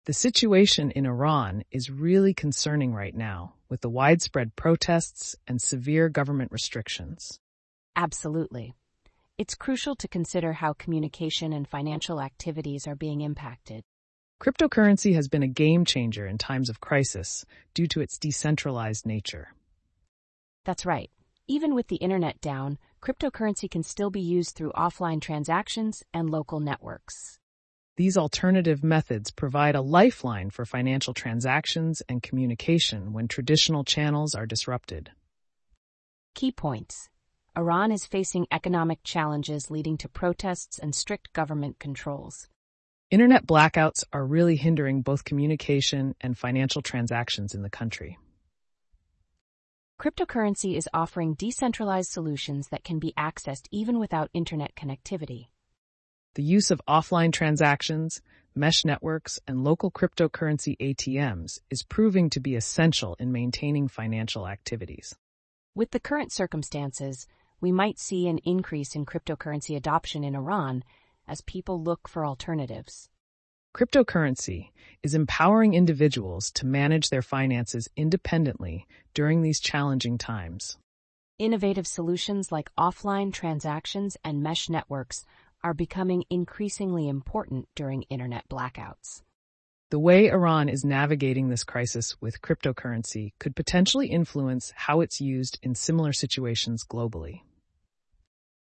The situation in Iran is really concerning right now, with the widespread protests and severe government restrictions. Absolutely. It's crucial to consider how communication and financial activities are being impacted. Cryptocurrency has been a game changer in times of crisis due to its decentralized nature. That's right. Even with the internet down, cryptocurrency can still be used through offline transactions and local networks. These alternative methods provide a lifeline for financial transactions and communication when traditional channels are disrupted. Key points. Iran is facing economic challenges leading to protests and strict government controls. Internet blackouts are really hindering both communication and financial transactions in the country. Cryptocurrency is offering decentralized solutions that can be accessed even without internet connectivity. The use of offline transactions, mesh networks, and local cryptocurrency ATMs is proving to be essential in maintaining financial activities. With the current circumstances, we might see an increase in cryptocurrency adoption in Iran as people look for alternatives. Cryptocurrency is empowering individuals to manage their finances independently during these challenging times. Innovative solutions like offline transactions and mesh networks are becoming increasingly important during internet blackouts. The way Iran is navigating this crisis with cryptocurrency could potentially influence how it's used in similar situations globally.